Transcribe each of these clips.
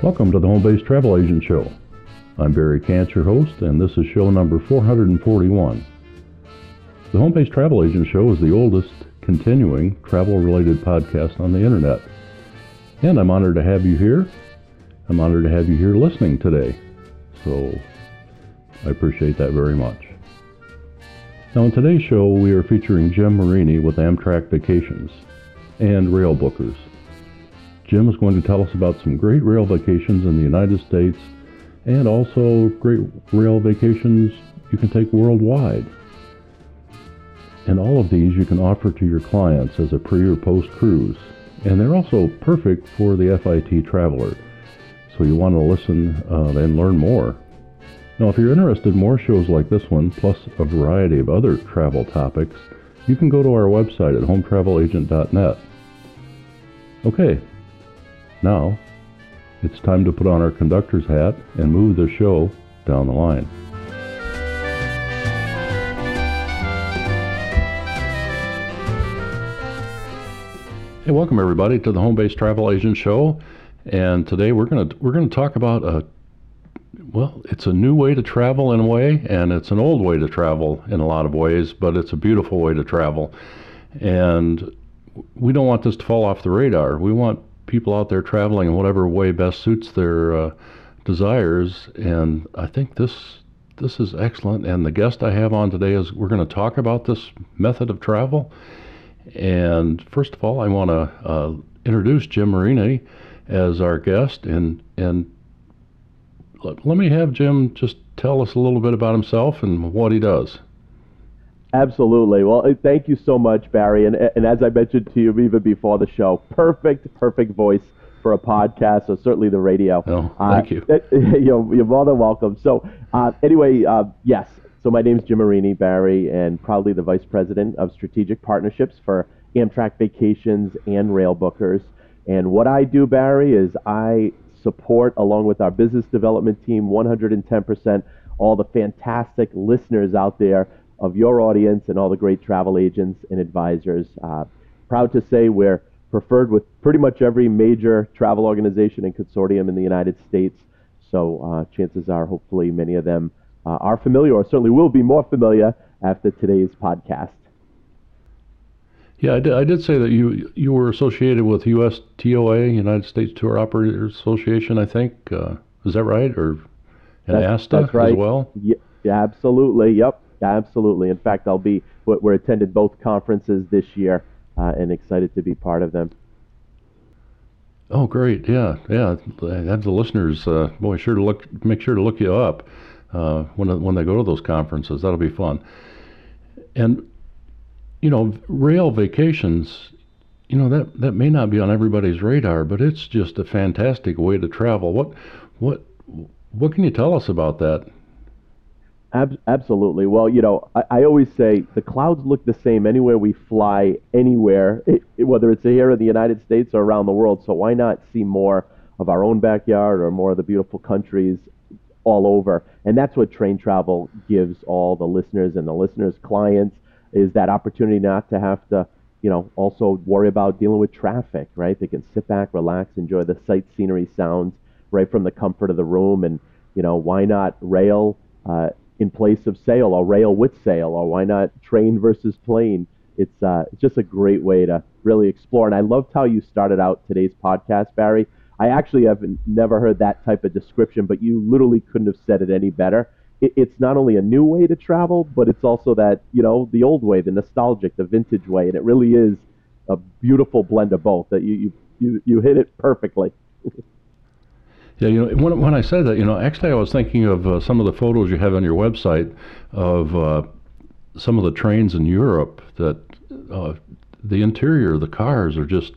Welcome to the Home Based Travel Agent Show. I'm Barry Kantz, your host, and this is show number 441. The Home Based Travel Agent Show is the oldest continuing travel-related podcast on the internet. And I'm honored to have you here. I'm honored to have you here listening today. So I appreciate that very much. Now in today's show, we are featuring Jim Marini with Amtrak Vacations and Rail Bookers. Jim is going to tell us about some great rail vacations in the United States and also great rail vacations you can take worldwide. And all of these you can offer to your clients as a pre or post cruise. And they're also perfect for the FIT traveler. So you want to listen and learn more. Now if you're interested in more shows like this one, plus a variety of other travel topics, you can go to our website at hometravelagent.net. Okay. Now, it's time to put on our conductor's hat and move the show down the line. Hey, welcome everybody to the Home Based Travel Agent Show. And today we're gonna talk about it's a new way to travel in a way, and it's an old way to travel in a lot of ways, but it's a beautiful way to travel. And we don't want this to fall off the radar. We want people out there traveling in whatever way best suits their desires, and I think this is excellent. And the guest I have on today we're going to talk about this method of travel. And first of all, I want to introduce Jim Marini as our guest, and let me have Jim just tell us a little bit about himself and what he does. Absolutely. Well, thank you so much, Barry. And as I mentioned to you even before the show, perfect voice for a podcast, or certainly the radio. Oh, thank you. You're more than welcome. So yes. So my name's Jim Marini, Barry, and proudly the Vice President of Strategic Partnerships for Amtrak Vacations and Rail Bookers. And what I do, Barry, is I support, along with our business development team, 110% all the fantastic listeners out there of your audience and all the great travel agents and advisors. Proud to say we're preferred with pretty much every major travel organization and consortium in the United States. So chances are, hopefully, many of them are familiar, or certainly will be more familiar after today's podcast. Yeah, I did say that you were associated with USTOA, United States Tour Operators Association, I think. Is that right? And ASTA that's right. As well? Yeah, absolutely. Yep. Absolutely. In fact, we're attending both conferences this year and excited to be part of them. Oh, great. Yeah. Have the listeners, make sure to look you up when they go to those conferences. That'll be fun. And, rail vacations, that may not be on everybody's radar, but it's just a fantastic way to travel. What can you tell us about that? Absolutely. Well, I always say the clouds look the same anywhere we fly, anywhere, whether it's here in the United States or around the world. So why not see more of our own backyard or more of the beautiful countries all over? And that's what train travel gives all the listeners and the listeners' clients, is that opportunity not to have to, also worry about dealing with traffic, right? They can sit back, relax, enjoy the sight, scenery, sounds right from the comfort of the room. And, why not rail in place of sail, or rail with sail, or why not train versus plane? It's just a great way to really explore. And I loved how you started out today's podcast, Barry. I actually have never heard that type of description, but you literally couldn't have said it any better. It's not only a new way to travel, but it's also that, the old way, the nostalgic, the vintage way. And it really is a beautiful blend of both. That you hit it perfectly. Yeah, when I said that, actually I was thinking of some of the photos you have on your website of some of the trains in Europe that the interior of the cars are just,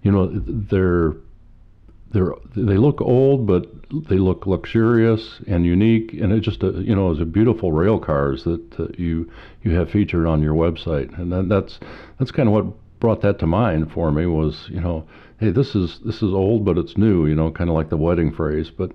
they look old, but they look luxurious and unique, and it just, is a beautiful rail cars that you have featured on your website. And that's kind of what brought that to mind for me was, hey, this is old, but it's new, kind of like the wedding phrase. But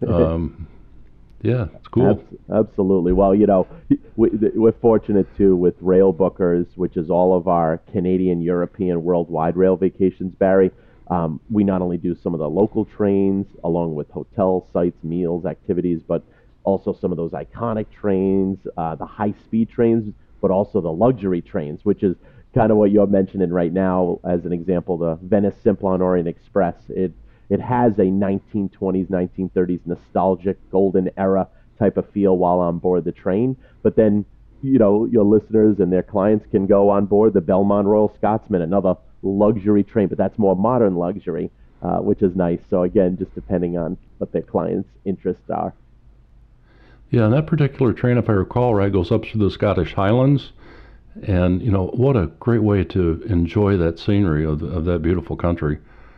yeah, it's cool. Absolutely. Well, we're fortunate too with Rail Bookers, which is all of our Canadian, European, worldwide rail vacations, Barry. We not only do some of the local trains along with hotel sites, meals, activities, but also some of those iconic trains, the high-speed trains, but also the luxury trains, which is kind of what you're mentioning right now. As an example, the Venice Simplon Orient Express. It has a 1920s, 1930s nostalgic golden era type of feel while on board the train. But then, your listeners and their clients can go on board the Belmont Royal Scotsman, another luxury train, but that's more modern luxury, which is nice. So again, just depending on what their clients' interests are. Yeah, and that particular train, if I recall right, goes up through the Scottish Highlands. And, what a great way to enjoy that scenery of that beautiful country.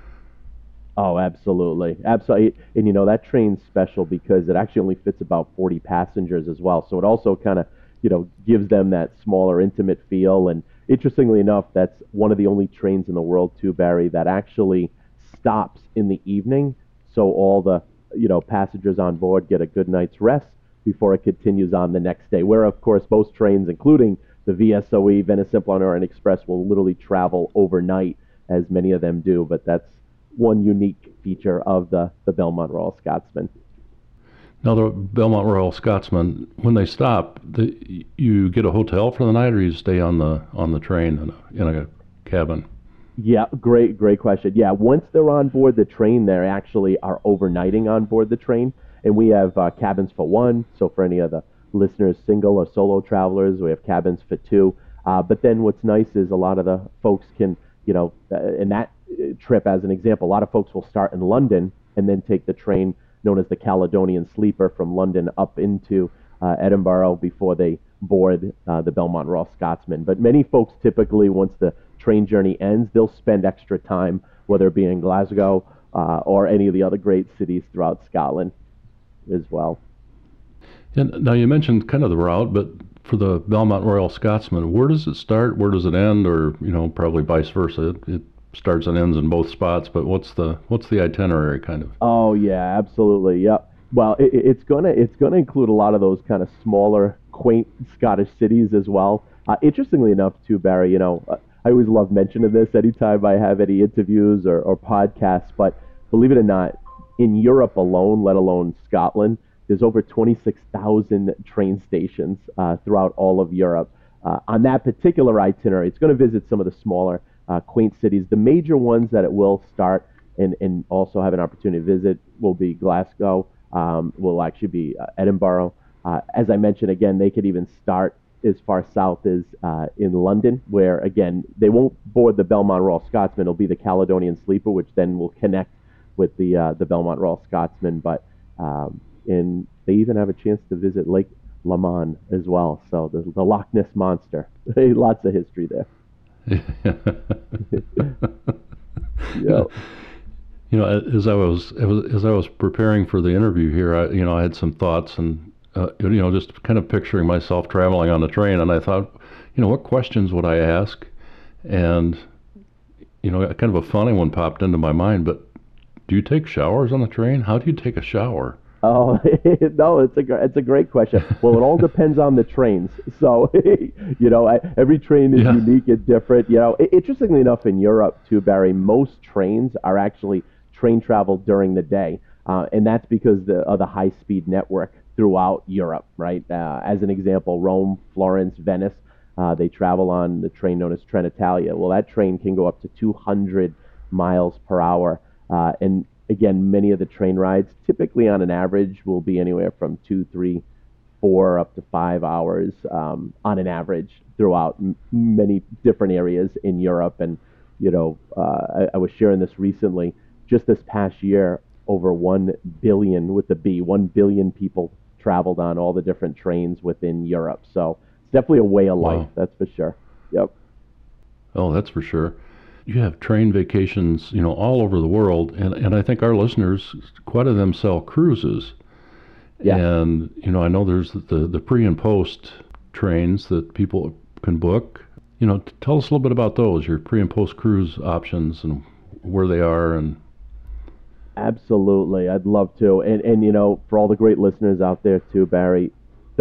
Oh, absolutely. Absolutely. And that train's special because it actually only fits about 40 passengers as well. So it also kind of, gives them that smaller, intimate feel. And interestingly enough, that's one of the only trains in the world too, Barry, that actually stops in the evening. So all the, passengers on board get a good night's rest before it continues on the next day. Where, of course, most trains, including the VSOE, Venice Simplon Orient Express, will literally travel overnight, as many of them do. But that's one unique feature of the Belmont Royal Scotsman. Now, the Belmont Royal Scotsman, when they stop, you get a hotel for the night, or you stay on the train in a cabin? Yeah, great question. Yeah, once they're on board the train, they actually are overnighting on board the train, and we have cabins for one. So for any of the listeners, single or solo travelers, we have cabins for two. But then what's nice is a lot of the folks can, in that trip, as an example, a lot of folks will start in London and then take the train known as the Caledonian Sleeper from London up into Edinburgh before they board the Belmont Royal Scotsman. But many folks typically, once the train journey ends, they'll spend extra time, whether it be in Glasgow or any of the other great cities throughout Scotland as well. And now you mentioned kind of the route, but for the Belmont Royal Scotsman, where does it start? Where does it end? Or, probably vice versa. It starts and ends in both spots, but what's the itinerary kind of? Oh yeah, absolutely. Yep. Well, it's gonna include a lot of those kind of smaller, quaint Scottish cities as well. Interestingly enough, too, Barry, I always love mentioning this anytime I have any interviews or podcasts. But believe it or not, in Europe alone, let alone Scotland, there's over 26,000 train stations throughout all of Europe. On that particular itinerary, it's going to visit some of the smaller, quaint cities. The major ones that it will start and also have an opportunity to visit will be Glasgow, will actually be Edinburgh. As I mentioned, again, they could even start as far south as in London, where, again, they won't board the Belmont Royal Scotsman. It'll be the Caledonian Sleeper, which then will connect with the Belmont Royal Scotsman. But and they even have a chance to visit Lake Leman as well. So the Loch Ness Monster. Lots of history there. Yeah. As I was preparing for the interview here, I had some thoughts and just kind of picturing myself traveling on the train, and I thought, what questions would I ask? And kind of a funny one popped into my mind. But do you take showers on the train? How do you take a shower? Oh, no, it's a great question. Well, it all depends on the trains. So, every train is unique and different. Interestingly enough, in Europe too, Barry, most trains are actually train travel during the day. And that's because of the high-speed network throughout Europe, right? As an example, Rome, Florence, Venice, they travel on the train known as Trenitalia. Well, that train can go up to 200 miles per hour. And again, many of the train rides, typically on an average, will be anywhere from 2, 3, 4, up to 5 hours on an average throughout many different areas in Europe. And, I was sharing this recently. Just this past year, over 1 billion, with the B, 1 billion people traveled on all the different trains within Europe. So it's definitely a way of life, that's for sure. Yep. Oh, that's for sure. You have train vacations, all over the world, and I think our listeners, quite a them sell cruises. Yeah. And, I know there's the pre and post trains that people can book. Tell us a little bit about those, your pre and post cruise options and where they are. And absolutely, I'd love to. And for all the great listeners out there too, Barry,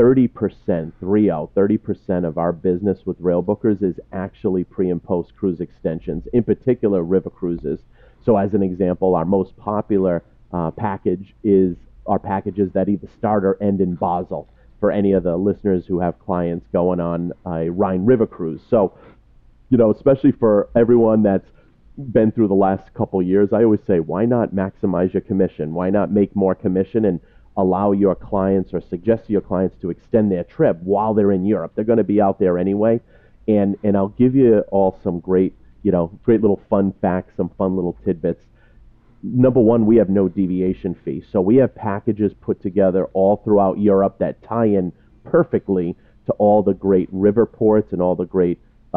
30% of our business with Rail Bookers is actually pre and post cruise extensions, in particular river cruises. So as an example, our most popular package is our packages that either start or end in Basel for any of the listeners who have clients going on a Rhine River cruise. So, especially for everyone that's been through the last couple years, I always say, why not maximize your commission? Why not make more commission and allow your clients or suggest to your clients to extend their trip while they're in Europe? They're going to be out there anyway. And I'll give you all some great, great little fun facts, some fun little tidbits. Number one, we have no deviation fee. So we have packages put together all throughout Europe that tie in perfectly to all the great river ports and all the great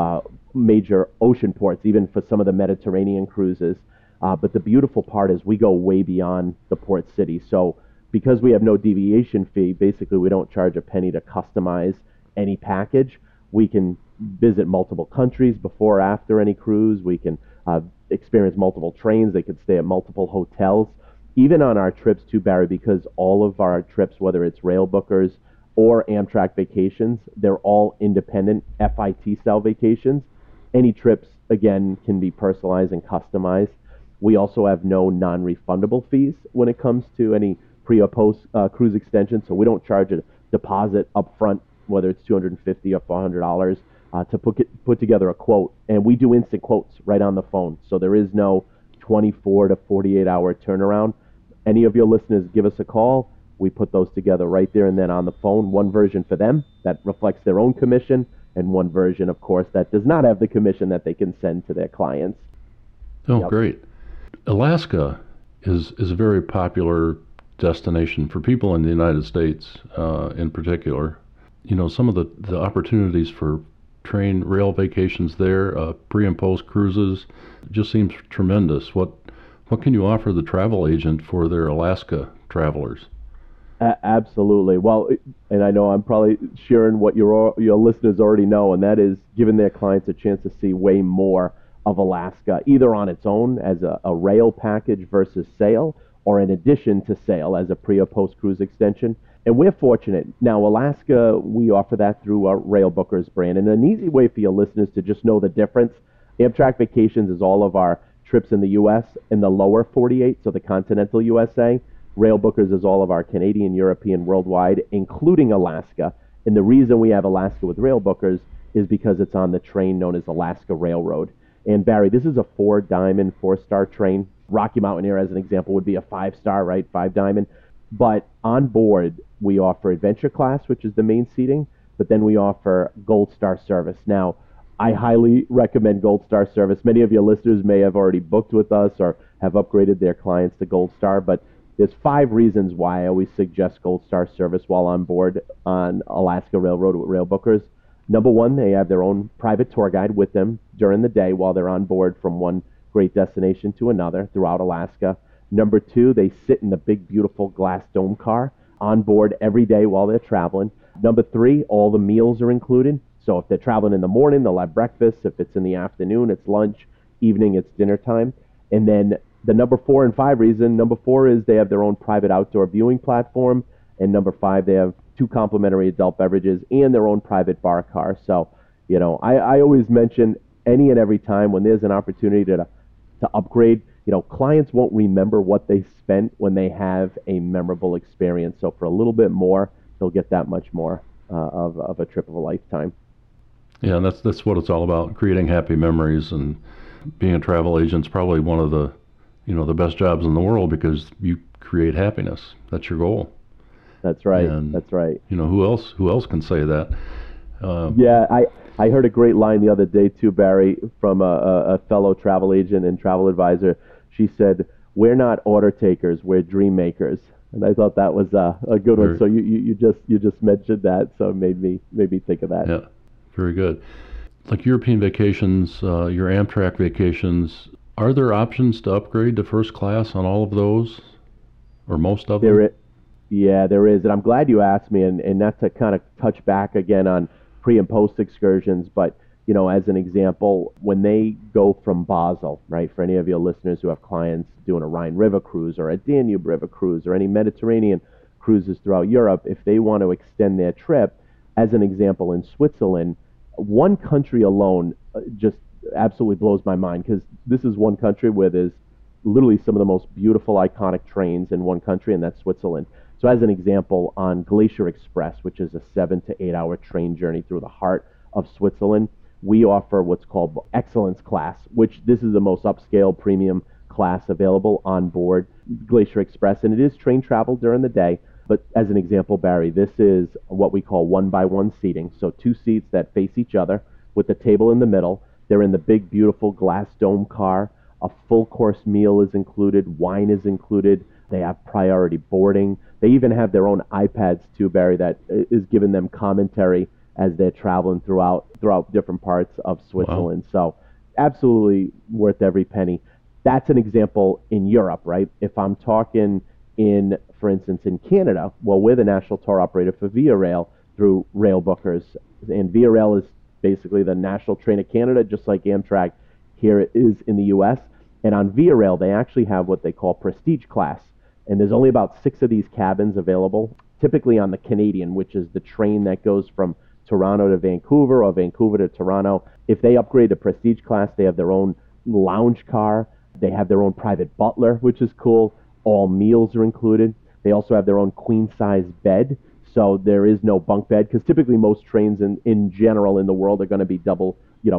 major ocean ports, even for some of the Mediterranean cruises. But the beautiful part is we go way beyond the port city. So because we have no deviation fee, basically we don't charge a penny to customize any package. We can visit multiple countries before or after any cruise. We can experience multiple trains. They could stay at multiple hotels. Even on our trips too, Barry, because all of our trips, whether it's Rail Bookers or Amtrak vacations, they're all independent FIT style vacations. Any trips, again, can be personalized and customized. We also have no non-refundable fees when it comes to any pre or post cruise extension. So we don't charge a deposit up front, whether it's $250 or $400, to put together a quote. And we do instant quotes right on the phone. So there is no 24 to 48 hour turnaround. Any of your listeners give us a call. We put those together right there and then on the phone. One version for them that reflects their own commission, and one version, of course, that does not have the commission that they can send to their clients. Oh, yep. Great. Alaska is a very popular destination for people in the United States in particular. Some of the opportunities for train rail vacations there, pre and post cruises, just seems tremendous. What can you offer the travel agent for their Alaska travelers? Absolutely. Well, and I know I'm probably sharing what your listeners already know, and that is giving their clients a chance to see way more of Alaska, either on its own as a rail package versus sail, or in addition to sail as a pre or post cruise extension. And we're fortunate. Now, Alaska, we offer that through our Rail Bookers brand. And an easy way for your listeners to just know the difference, Amtrak Vacations is all of our trips in the U.S. in the lower 48, so the continental USA. Rail Bookers is all of our Canadian, European, worldwide, including Alaska. And the reason we have Alaska with Rail Bookers is because it's on the train known as Alaska Railroad. And Barry, this is a 4-diamond, 4-star train. Rocky Mountain Air, as an example, would be a 5-star, right? 5-diamond. But on board, we offer Adventure Class, which is the main seating, but then we offer Gold Star service. Now, I highly recommend Gold Star service. Many of your listeners may have already booked with us or have upgraded their clients to Gold Star, but there's 5 reasons why I always suggest Gold Star service while on board on Alaska Railroad with Rail Bookers. Number one, they have their own private tour guide with them during the day while they're on board from one great destination to another throughout Alaska. Number 2, they sit in the big, beautiful glass dome car on board every day while they're traveling. Number 3, all the meals are included. So if they're traveling in the morning, they'll have breakfast. If it's in the afternoon, it's lunch. Evening, it's dinner time. And then the number 4 and 5 reason, number 4 is they have their own private outdoor viewing platform. And number 5, they have 2 complimentary adult beverages and their own private bar car. So, I always mention any and every time when there's an opportunity to upgrade, clients won't remember what they spent when they have a memorable experience. So for a little bit more, they'll get that much more of a trip of a lifetime. Yeah, and that's what it's all about, creating happy memories. And being a travel agent's probably one of the the best jobs in the world because you create happiness. That's your goal. That's right. And, that's right. Who else can say that? Yeah, I heard a great line the other day too, Barry, from a fellow travel agent and travel advisor. She said, "We're not order takers, we're dream makers." And I thought that was a good one. So you just mentioned that, so it made me think of that. Yeah, very good. Like European vacations, your Amtrak vacations, are there options to upgrade to first class on all of those, or most of them? Yeah, there is, and I'm glad you asked me, and not to kind of touch back again on pre and post excursions, but as an example, when they go from Basel, right, for any of your listeners who have clients doing a Rhine River cruise or a Danube River cruise or any Mediterranean cruises throughout Europe, if they want to extend their trip, as an example, in Switzerland, one country alone just absolutely blows my mind, because this is one country where there's literally some of the most beautiful, iconic trains in one country, and that's Switzerland. So as an example, on Glacier Express, which is a 7 to 8 hour train journey through the heart of Switzerland, we offer what's called Excellence Class, which this is the most upscale premium class available on board Glacier Express, and it is train travel during the day. But as an example, Barry, this is what we call 1-by-1 seating. So 2 seats that face each other with the table in the middle. They're in the big, beautiful glass dome car. A full course meal is included. Wine is included. They have priority boarding. They even have their own iPads too, Barry, that is giving them commentary as they're traveling throughout different parts of Switzerland. Wow. So absolutely worth every penny. That's an example in Europe, right? If I'm talking for instance, in Canada, well, we're the national tour operator for Via Rail through Rail Bookers. And Via Rail is basically the national train of Canada, just like Amtrak here it is in the U.S. And on Via Rail, they actually have what they call Prestige Class. And there's only about 6 of these cabins available, typically on the Canadian, which is the train that goes from Toronto to Vancouver or Vancouver to Toronto. If they upgrade to Prestige Class, they have their own lounge car. They have their own private butler, which is cool. All meals are included. They also have their own queen-size bed, so there is no bunk bed, because typically most trains in general in the world are going to be double,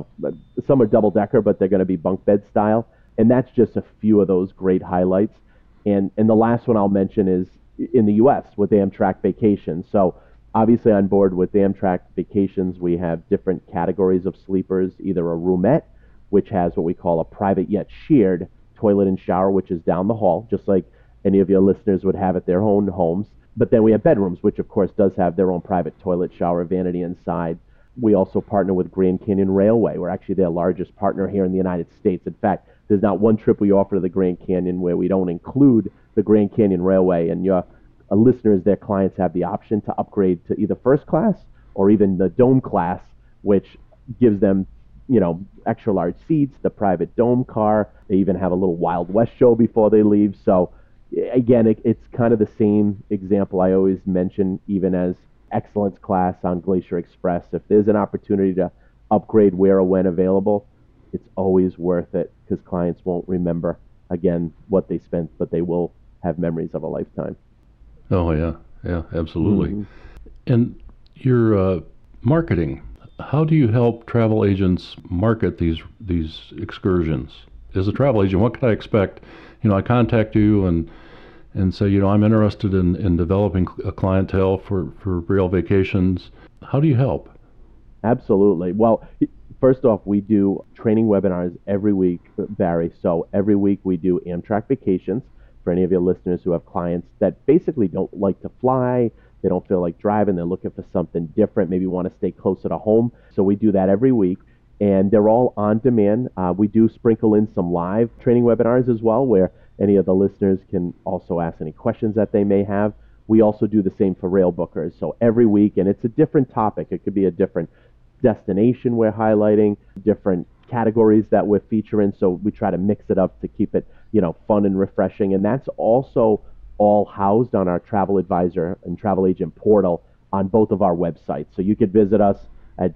some are double-decker, but they're going to be bunk bed style. And that's just a few of those great highlights. And the last one I'll mention is in the U.S. with Amtrak Vacations. So obviously on board with Amtrak Vacations, we have different categories of sleepers, either a roomette, which has what we call a private yet shared toilet and shower, which is down the hall, just like any of your listeners would have at their own homes. But then we have bedrooms, which of course does have their own private toilet, shower, vanity inside. We also partner with Grand Canyon Railway. We're actually their largest partner here in the United States. In fact, there's not one trip we offer to the Grand Canyon where we don't include the Grand Canyon Railway. And your listeners, their clients, have the option to upgrade to either first class or even the dome class, which gives them extra large seats, the private dome car. They even have a little Wild West show before they leave. So again, it's kind of the same example I always mention, even as Excellence Class on Glacier Express. If there's an opportunity to upgrade where or when available, it's always worth it, because clients won't remember, again, what they spent, but they will have memories of a lifetime. Oh, yeah, absolutely. Mm-hmm. And your marketing, how do you help travel agents market these excursions? As a travel agent, what can I expect? I contact you and say, I'm interested in developing a clientele for Rail Vacations. How do you help? Absolutely. Well, first off, we do training webinars every week, Barry. So every week we do Amtrak Vacations for any of your listeners who have clients that basically don't like to fly. They don't feel like driving. They're looking for something different, maybe want to stay closer to home. So we do that every week, and they're all on demand. We do sprinkle in some live training webinars as well, where any of the listeners can also ask any questions that they may have. We also do the same for Rail Bookers. So every week, and it's a different topic. It could be a different destination we're highlighting, different categories that we're featuring. So we try to mix it up to keep it, fun and refreshing. And that's also all housed on our travel advisor and travel agent portal on both of our websites. So you could visit us at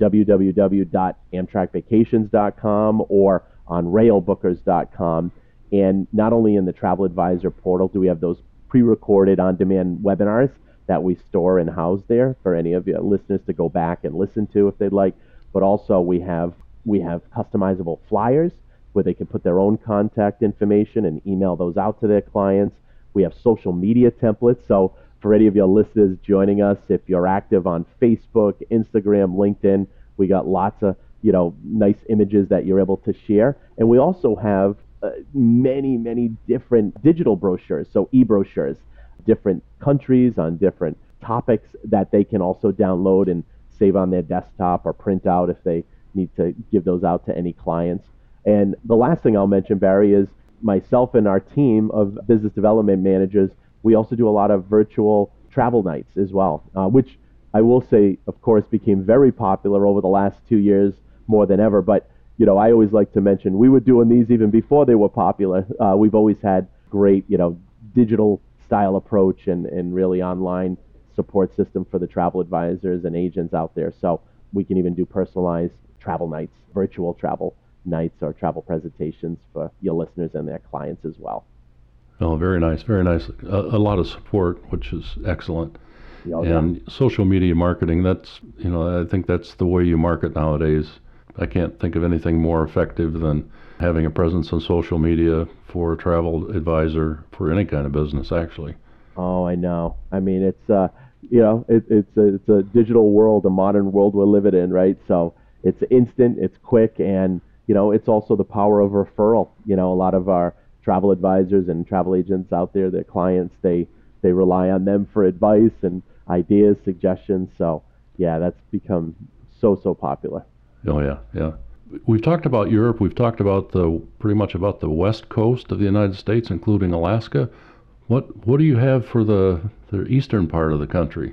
www.amtrakvacations.com or on railbookers.com. And not only in the travel advisor portal do we have those pre-recorded on-demand webinars that we store and house there for any of your listeners to go back and listen to if they'd like, but also we have customizable flyers where they can put their own contact information and email those out to their clients. We have social media templates. So for any of your listeners joining us, if you're active on Facebook, Instagram, LinkedIn, we got lots of nice images that you're able to share. And we also have many different digital brochures, so e-brochures, different countries on different topics that they can also download and save on their desktop or print out if they need to give those out to any clients. And the last thing I'll mention, Barry, is myself and our team of business development managers, we also do a lot of virtual travel nights as well, which I will say, of course, became very popular over the last 2 years more than ever. But, I always like to mention we were doing these even before they were popular. We've always had great, digital style approach and really online support system for the travel advisors and agents out there. So we can even do personalized travel nights, virtual travel nights or travel presentations for your listeners and their clients as well. Oh, very nice, very nice. A lot of support, which is excellent. Oh, and social media marketing, that's, I think that's the way you market nowadays. I can't think of anything more effective than having a presence on social media for a travel advisor for any kind of business, actually. Oh, I know. I mean, it's a digital world, a modern world we're living in, right? So it's instant, it's quick, and it's also the power of referral. A lot of our travel advisors and travel agents out there, their clients, they rely on them for advice and ideas, suggestions. So yeah, that's become so popular. Oh yeah, yeah. We've talked about Europe. We've talked about pretty much about the west coast of the United States, including Alaska. What do you have for the eastern part of the country?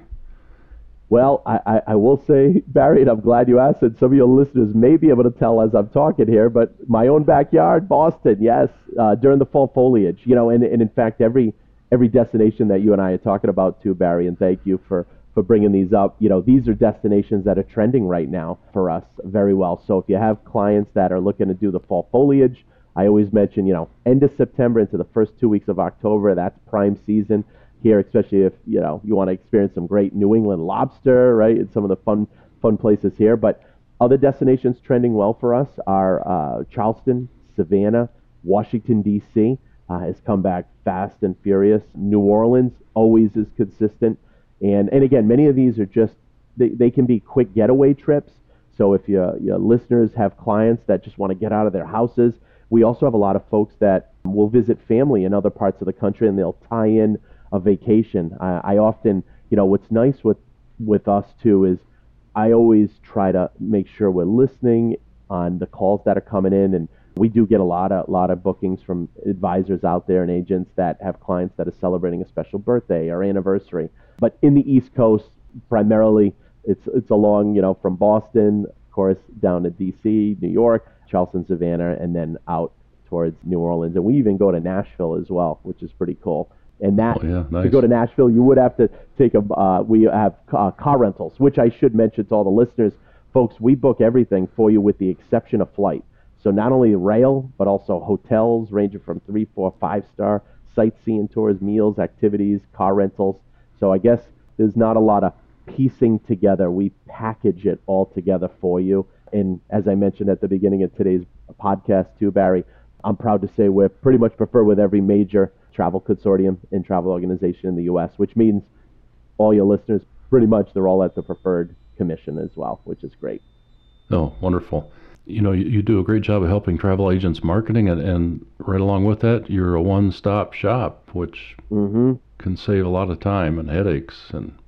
Well, I will say, Barry, and I'm glad you asked it. Some of your listeners may be able to tell as I'm talking here, but my own backyard, Boston, yes, during the fall foliage, and in fact, every destination that you and I are talking about too, Barry, and thank you for bringing these up. These are destinations that are trending right now for us very well. So if you have clients that are looking to do the fall foliage, I always mention, end of September into the first 2 weeks of October, that's prime season here, especially if you want to experience some great New England lobster, right? And some of the fun places here. But other destinations trending well for us are Charleston, Savannah, Washington D.C. Has come back fast and furious. New Orleans always is consistent, and again, many of these are just they can be quick getaway trips. So if your listeners have clients that just want to get out of their houses, we also have a lot of folks that will visit family in other parts of the country, and they'll tie in a vacation. I often, what's nice with us too is I always try to make sure we're listening on the calls that are coming in, and we do get a lot of bookings from advisors out there and agents that have clients that are celebrating a special birthday or anniversary. But in the East Coast, primarily, it's along, from Boston, of course, down to D.C., New York, Charleston, Savannah, and then out towards New Orleans. And we even go to Nashville as well, which is pretty cool. And that, nice. To go to Nashville, you would have to take we have car rentals, which I should mention to all the listeners. Folks, we book everything for you with the exception of flight. So not only rail, but also hotels ranging from 3, 4, 5-star, sightseeing tours, meals, activities, car rentals. So I guess there's not a lot of piecing together. We package it all together for you. And as I mentioned at the beginning of today's podcast too, Barry, I'm proud to say we're pretty much preferred with every major travel consortium and travel organization in the U.S., which means all your listeners, pretty much, they're all at the preferred commission as well, which is great. Oh, wonderful. You do a great job of helping travel agents marketing, and right along with that, you're a one-stop shop, which can save a lot of time and headaches. And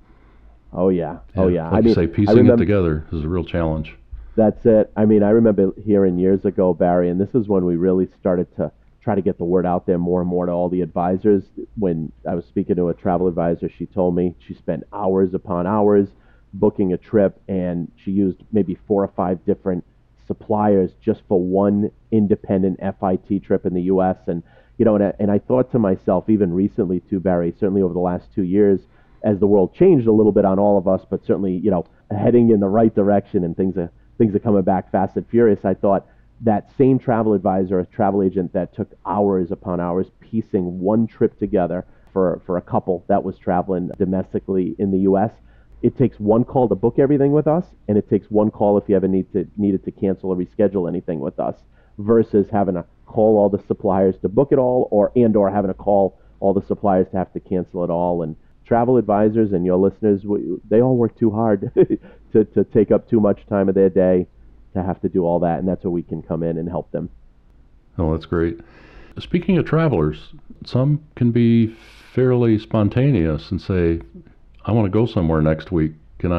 oh yeah. Like you say, piecing it together is a real challenge. That's it. I remember hearing years ago, Barry, and this is when we really started to try to get the word out there more and more to all the advisors. When I was speaking to a travel advisor, she told me she spent hours upon hours booking a trip, and she used maybe 4 or 5 different suppliers just for one independent FIT trip in the U.S. And and I thought to myself, even recently too, Barry, certainly over the last 2 years, as the world changed a little bit on all of us, but certainly heading in the right direction, and things are coming back fast and furious. I thought that same travel advisor, a travel agent that took hours upon hours piecing one trip together for a couple that was traveling domestically in the U.S., it takes one call to book everything with us, and it takes one call if you ever needed to cancel or reschedule anything with us, versus having to call all the suppliers to book it all, or having to call all the suppliers to have to cancel it all. And travel advisors and your listeners, they all work too hard to take up too much time of their day to have to do all that, and that's where we can come in and help them. Oh, that's great. Speaking of travelers, some can be fairly spontaneous and say, I want to go somewhere next week. Can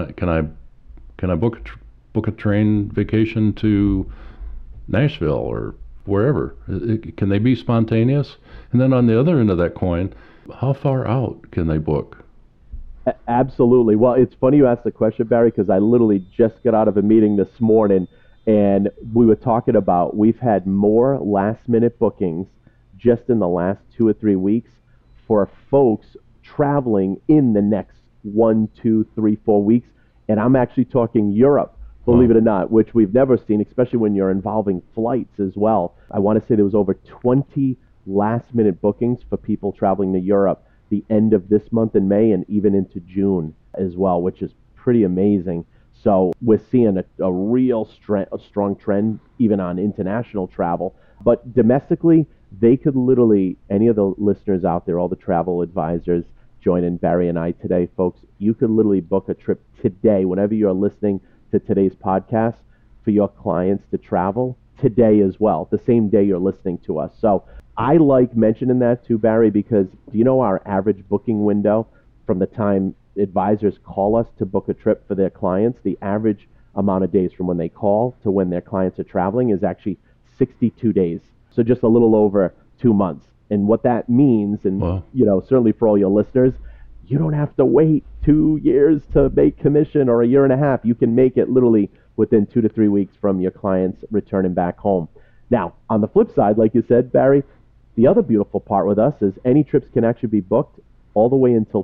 I book a train vacation to Nashville or wherever? Can they be spontaneous? And then on the other end of that coin, how far out can they book? Absolutely. Well, it's funny you asked the question, Barry, because I literally just got out of a meeting this morning, and we were talking about we've had more last-minute bookings just in the last 2 or 3 weeks for folks traveling in the next 1, 2, 3, 4 weeks. And I'm actually talking Europe. believe it or not, which we've never seen, especially when you're involving flights as well. I want to say there was over 20 last-minute bookings for people traveling to Europe the end of this month in May and even into June as well, which is pretty amazing. So we're seeing a real strong trend even on international travel. But domestically, they could literally, any of the listeners out there, all the travel advisors joining Barry and I today, folks, you could literally book a trip today, whenever you're listening to today's podcast, for your clients to travel today as well, the same day you're listening to us. So I like mentioning that too, Barry, because do you know our average booking window from the time advisors call us to book a trip for their clients, the average amount of days from when they call to when their clients are traveling is actually 62 days. So just a little over 2 months. And what that means, and certainly for all your listeners, you don't have to wait 2 years to make commission or a year and a half. You can make it literally within 2 to 3 weeks from your clients returning back home. Now, on the flip side, like you said, Barry, the other beautiful part with us is any trips can actually be booked all the way until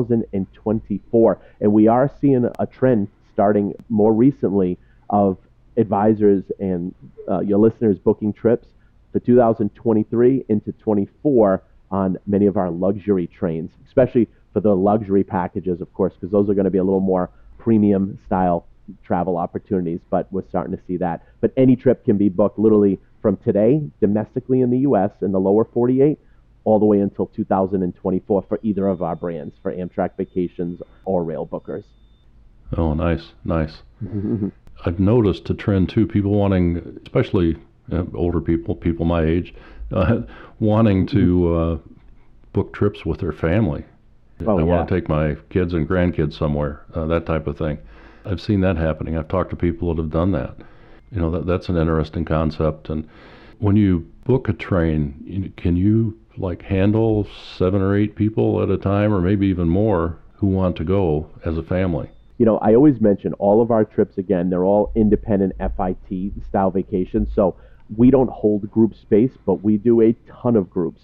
2024. And we are seeing a trend starting more recently of advisors and your listeners booking trips for 2023 into 24 on many of our luxury trains, especially for the luxury packages, of course, because those are going to be a little more premium style travel opportunities, but we're starting to see that. But any trip can be booked literally from today, domestically in the U.S., in the lower 48, all the way until 2024 for either of our brands, for Amtrak Vacations or Rail Bookers. Oh, nice. I've noticed a trend too, people wanting, especially older people my age, wanting to book trips with their family. I want to take my kids and grandkids somewhere, that type of thing. I've seen that happening. I've talked to people that have done that. That's an interesting concept. And when you book a train, can you handle 7 or 8 people at a time, or maybe even more, who want to go as a family? I always mention all of our trips, again, they're all independent FIT style vacations. So we don't hold group space, but we do a ton of groups.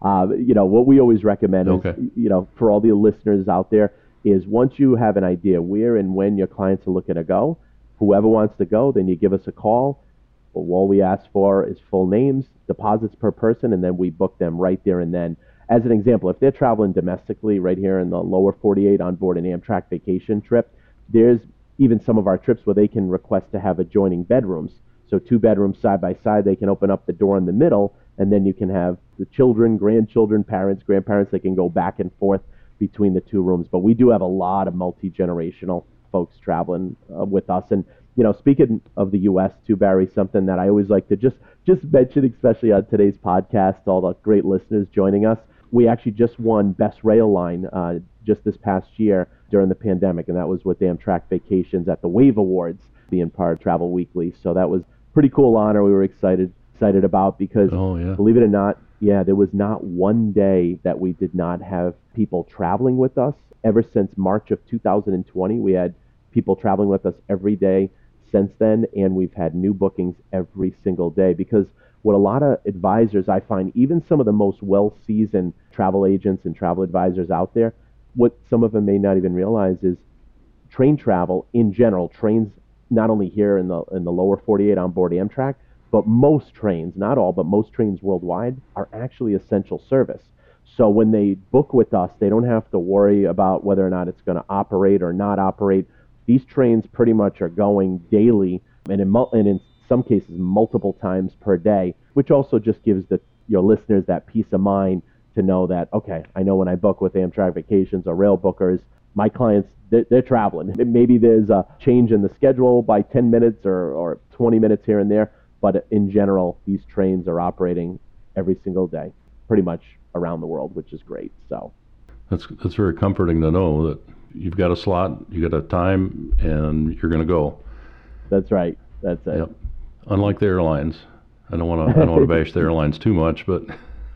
What we always recommend is, for all the listeners out there, is once you have an idea where and when your clients are looking to go, whoever wants to go, then you give us a call. All we ask for is full names, deposits per person, and then we book them right there and then. As an example, if they're traveling domestically right here in the lower 48 on board an Amtrak vacation trip, there's even some of our trips where they can request to have adjoining bedrooms. So 2 bedrooms side by side, they can open up the door in the middle, and then you can have the children, grandchildren, parents, grandparents, they can go back and forth between the 2 rooms. But we do have a lot of multi-generational folks traveling with us. And, speaking of the U.S. too, Barry, something that I always like to just mention, especially on today's podcast, all the great listeners joining us, we actually just won Best Rail Line just this past year during the pandemic, and that was with Amtrak Vacations at the Wave Awards, being part of Travel Weekly. So that was pretty cool honor we were excited about because, believe it or not, there was not one day that we did not have people traveling with us. Ever since March of 2020, we had people traveling with us every day since then, and we've had new bookings every single day because what a lot of advisors, I find, even some of the most well-seasoned travel agents and travel advisors out there, what some of them may not even realize is train travel in general, trains not only here in the lower 48 on board Amtrak, but most trains, not all, but most trains worldwide are actually essential service. So when they book with us, they don't have to worry about whether or not it's going to operate or not operate. These trains pretty much are going daily and in some cases multiple times per day, which also just gives your listeners that peace of mind to know that, okay, I know when I book with Amtrak Vacations or Rail Bookers, my clients, they're traveling. Maybe there's a change in the schedule by 10 minutes or 20 minutes here and there, but in general, these trains are operating every single day, pretty much around the world, which is great. So that's very comforting to know that you've got a slot, you got a time, and you're going to go. That's right. That's it. Yep. Unlike the airlines, I don't want to bash the airlines too much, but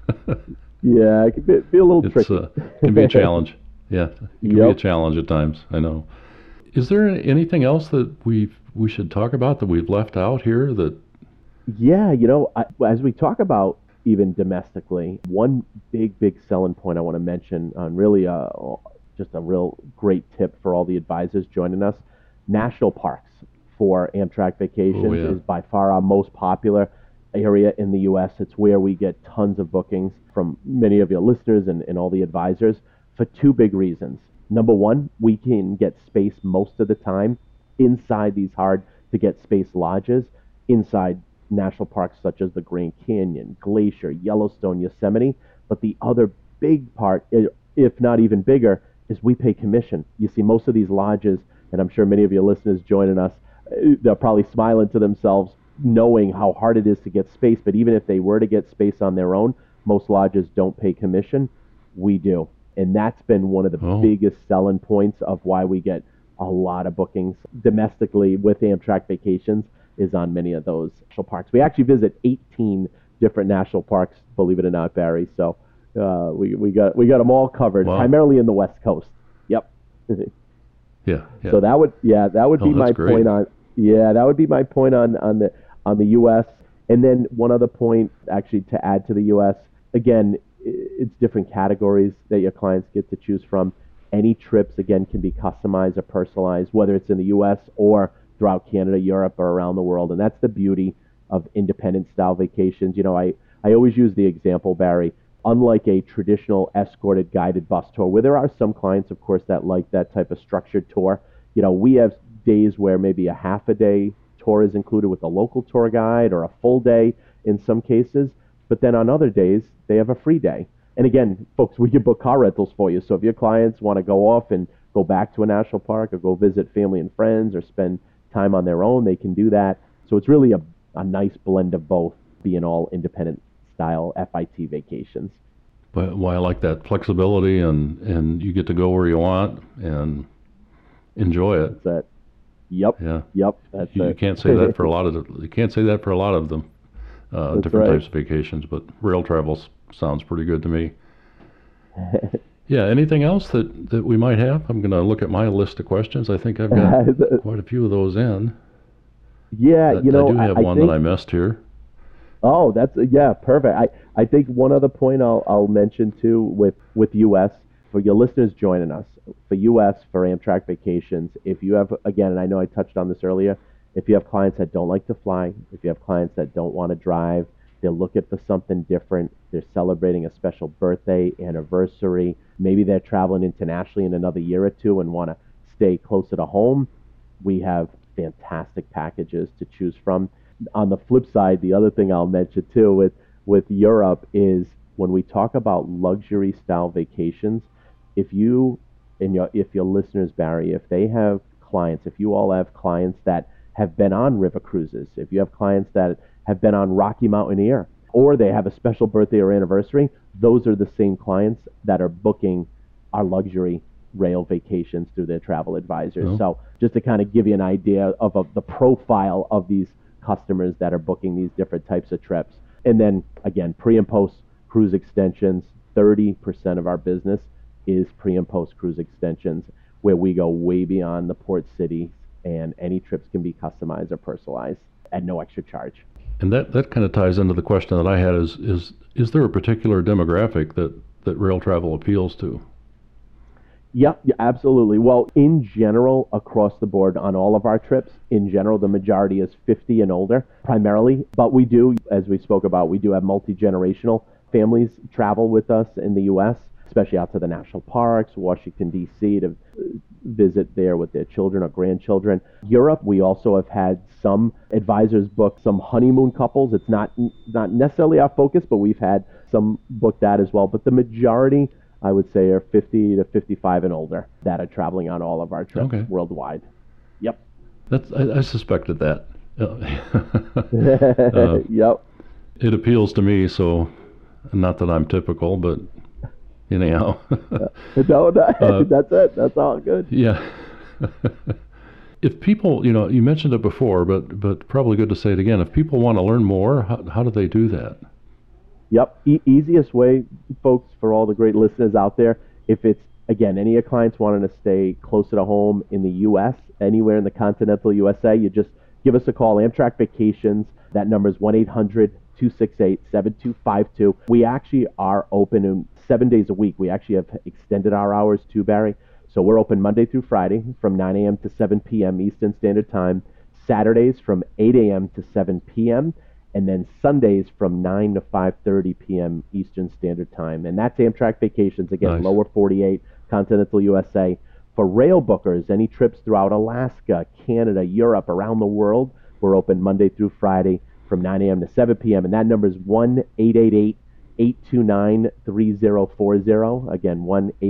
yeah, it can be a little tricky. It can be a challenge. Yeah, it can be a challenge at times. I know. Is there anything else that we should talk about that we've left out here? Yeah, as we talk about even domestically, one big selling point I want to mention on really just a real great tip for all the advisors joining us, national parks. for Amtrak Vacations. Oh, yeah. Is by far our most popular area in the U.S. It's where we get tons of bookings from many of your listeners and all the advisors for two big reasons. Number one, we can get space most of the time inside these hard-to-get space lodges, inside national parks such as the Grand Canyon, Glacier, Yellowstone, Yosemite. But the other big part, if not even bigger, is we pay commission. You see, most of these lodges, and I'm sure many of your listeners joining us, they're probably smiling to themselves knowing how hard it is to get space. But even if they were to get space on their own, most lodges don't pay commission. We do. And that's been one of the biggest selling points of why we get a lot of bookings domestically with Amtrak Vacations is on many of those national parks. We actually visit 18 different national parks, believe it or not, Barry. So we got them all covered, primarily in the West Coast. Yep. Yeah. So that would be my great. point on. Yeah, that would be my point on the U.S. And then one other point, actually, to add to the U.S. Again, it's different categories that your clients get to choose from. Any trips, again, can be customized or personalized, whether it's in the U.S. or throughout Canada, Europe, or around the world. And that's the beauty of independent style vacations. You know, I always use the example, Barry, unlike a traditional escorted guided bus tour, where there are some clients, of course, that like that type of structured tour. You know, we have days where maybe a half a day tour is included with a local tour guide, or a full day in some cases. But then on other days, they have a free day. And again, folks, we can book car rentals for you. So if your clients want to go off and go back to a national park or go visit family and friends or spend time on their own, they can do that. So it's really a nice blend of both, being all independent style FIT vacations. But I like that flexibility, and you get to go where you want and enjoy it. That's it. Yep. Yeah. Yep. That's you it. Can't say that for a lot of you can't say that for a lot of them. Different right. types of vacations, but rail travel sounds pretty good to me. Yeah. Anything else that we might have? I'm going to look at my list of questions. I think I've got quite a few of those in. Yeah, I do have one that I missed here. Oh, that's perfect. I think one other point I'll mention too with US, for your listeners joining us, for US, for Amtrak Vacations, if you have, again, and I know I touched on this earlier, if you have clients that don't like to fly, if you have clients that don't want to drive, they're looking for something different, they're celebrating a special birthday, anniversary, maybe they're traveling internationally in another year or two and want to stay closer to home, we have fantastic packages to choose from. On the flip side, the other thing I'll mention too with Europe is when we talk about luxury style vacations, if your listeners, Barry, if they have clients, if you all have clients that have been on river cruises, if you have clients that have been on Rocky Mountaineer, or they have a special birthday or anniversary, those are the same clients that are booking our luxury rail vacations through their travel advisors. Oh. So just to kind of give you an idea of the profile of these customers that are booking these different types of trips. And then again, pre and post cruise extensions, 30% of our business is pre and post cruise extensions, where we go way beyond the port city, and any trips can be customized or personalized at no extra charge. And that kind of ties into the question that I had is there a particular demographic that rail travel appeals to? Yeah, absolutely. Well, in general, across the board on all of our trips, in general, the majority is 50 and older primarily. But we do, as we spoke about, we do have multi-generational families travel with us in the U.S., especially out to the national parks, Washington, D.C., to visit there with their children or grandchildren. Europe, we also have had some advisors book some honeymoon couples. It's not necessarily our focus, but we've had some book that as well. But the majority, I would say, are 50 to 55 and older that are traveling on all of our trips worldwide. Yep. I suspected that. Yep. It appeals to me, so not that I'm typical, but anyhow. No, that's it. That's all good. Yeah. If people, you mentioned it before, but probably good to say it again. If people want to learn more, how do they do that? Yep. Easiest way, folks, for all the great listeners out there, if it's, again, any of your clients wanting to stay closer to home in the U.S., anywhere in the continental USA, you just give us a call. Amtrak Vacations, that number is 1-800-268-7252. We actually are open 7 days a week. We actually have extended our hours too, Barry. So we're open Monday through Friday from 9 a.m. to 7 p.m. Eastern Standard Time, Saturdays from 8 a.m. to 7 p.m., and then Sundays from 9 to 5:30 p.m. Eastern Standard Time. And that's Amtrak Vacations, again, Nice. lower 48, continental USA. For rail bookers, any trips throughout Alaska, Canada, Europe, around the world, we're open Monday through Friday from 9 a.m. to 7 p.m. And that number is 1-888-829-3040. Again,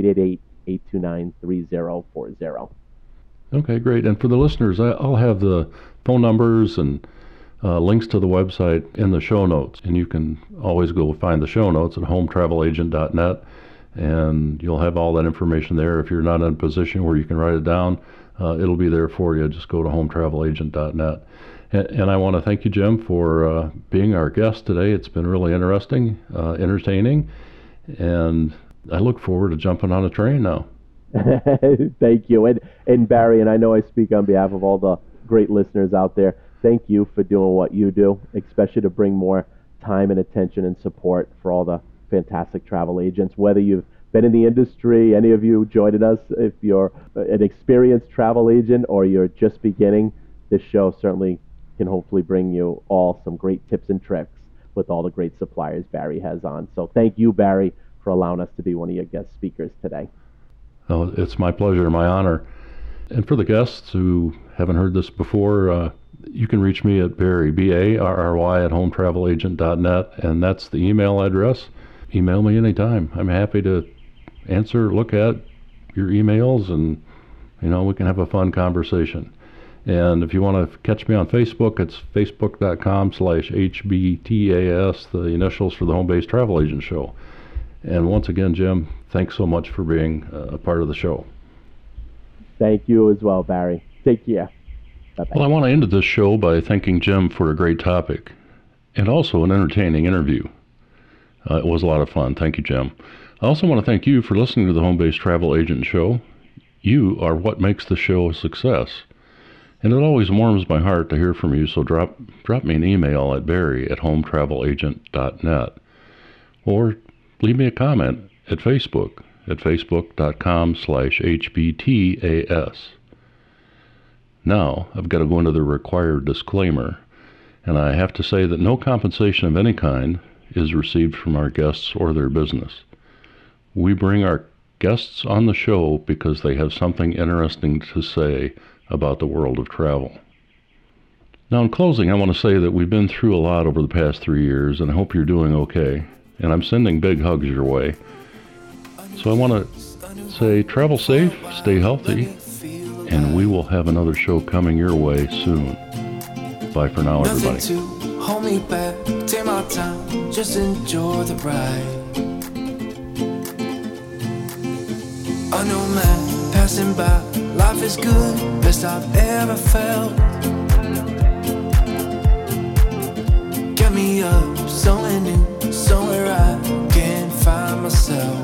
1-888-829-3040. Okay, great. And for the listeners, I'll have the phone numbers and links to the website in the show notes. And you can always go find the show notes at hometravelagent.net, and you'll have all that information there. If you're not in a position where you can write it down, it'll be there for you. Just go to hometravelagent.net. And I want to thank you, Jim, for being our guest today. It's been really interesting, entertaining, and I look forward to jumping on a train now. Thank you. And Barry, and I know I speak on behalf of all the great listeners out there, thank you for doing what you do, especially to bring more time and attention and support for all the fantastic travel agents. Whether you've been in the industry, any of you joining us, if you're an experienced travel agent or you're just beginning, this show certainly can hopefully bring you all some great tips and tricks with all the great suppliers Barry has on. So thank you, Barry, for allowing us to be one of your guest speakers today. Oh, it's my pleasure, my honor. And for the guests who haven't heard this before, you can reach me at Barry, B-A-R-R-Y, at hometravelagent.net, and that's the email address. Email me anytime. I'm happy to answer, look at your emails, and, we can have a fun conversation. And if you want to catch me on Facebook, it's facebook.com/HBTAS, the initials for the Home Based Travel Agent Show. And once again, Jim, thanks so much for being a part of the show. Thank you as well, Barry. Take care. Bye-bye. Well, I want to end this show by thanking Jim for a great topic and also an entertaining interview. It was a lot of fun. Thank you, Jim. I also want to thank you for listening to the Home Based Travel Agent Show. You are what makes the show a success. And it always warms my heart to hear from you, so drop me an email at barry@hometravelagent.net, or leave me a comment at Facebook at facebook.com/HBTAS. Now, I've got to go into the required disclaimer, and I have to say that no compensation of any kind is received from our guests or their business. We bring our guests on the show because they have something interesting to say about the world of travel. Now, in closing, I want to say that we've been through a lot over the past 3 years, and I hope you're doing okay. And I'm sending big hugs your way. So I want to say travel safe, stay healthy, and we will have another show coming your way soon. Bye for now, everybody. Nothing to hold me back, take my time, just enjoy the ride. A new man passing by, life is good, best I've ever felt. Get me up, somewhere new, somewhere I can find myself.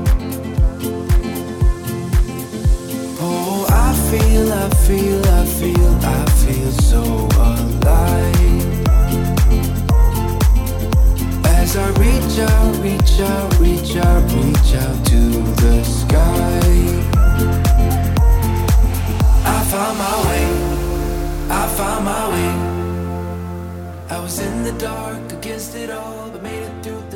Oh, I feel so alive. As I reach out to the sky. I found my way. I was in the dark against it all, but made it through.